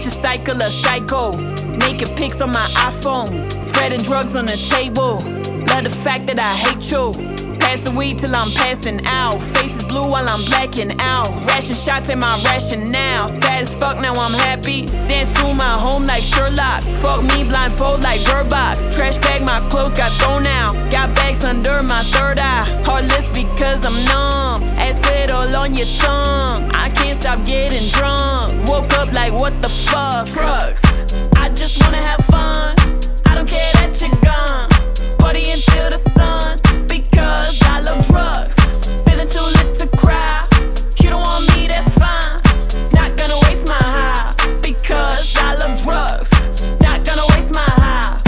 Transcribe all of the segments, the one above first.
vicious cycle of psycho. Naked pics on my iPhone, spreading drugs on the table. Love the fact that I hate you. Passing weed till I'm passing out. Faces blue while I'm blacking out. Ration shots in my rationale. Sad as fuck, now I'm happy. Dance through my home like Sherlock. Fuck me blindfold like Bird Box. Trash bag, my clothes got thrown out. Got bags under my third eye. Heartless because I'm numb. Acid all on your tongue. I can't stop getting drunk. Woke up like what the fuck. Drugs, I just wanna have fun. I don't care that you're gone. Party until the sun. Because I love drugs. Feeling too lit to cry. You don't want me, that's fine. Not gonna waste my high. Because I love drugs. Not gonna waste my high.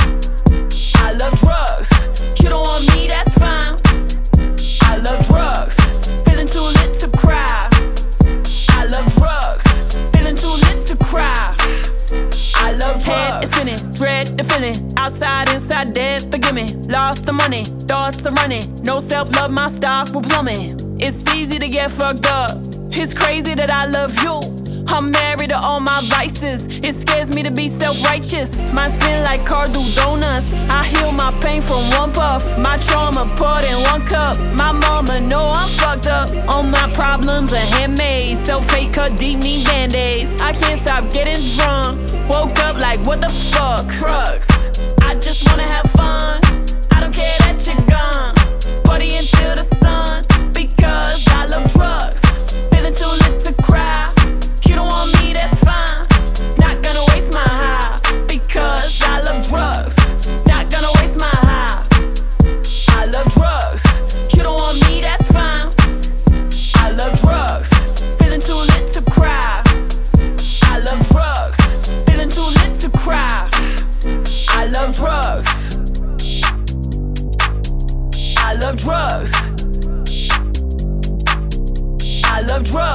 I love drugs. You don't want me, that's fine. I love drugs. Feeling too lit to cry. I love drugs. Feeling too lit to cry. I love drugs. Head is spinning, dread the feeling. Outside, inside, dead, forgive me. Lost the money, thoughts are running. No self-love, my stock will plummet. It's easy to get fucked up. It's crazy that I love you. I'm married to all my vices. It scares me to be self-righteous. Mine spin like Cardo donuts. I heal my pain from one puff. My trauma poured in one cup. My mama know I'm fucked up. All my problems are handmade. Self-hate cut deep, need band-aids. I can't stop getting drunk. Woke up like what the fuck. Drugs, I just wanna have fun. I don't care that you're gone. Party until the sun. Because I love drugs. Feeling too lit to cry. You don't want me, that's fine. Not gonna waste my high. Because I love drugs. Not gonna waste my high. I love drugs. You don't want me, that's fine. I love drugs. Feeling too lit to cry. I love drugs. Feeling too lit to cry. I love drugs. I love drugs. I love drugs.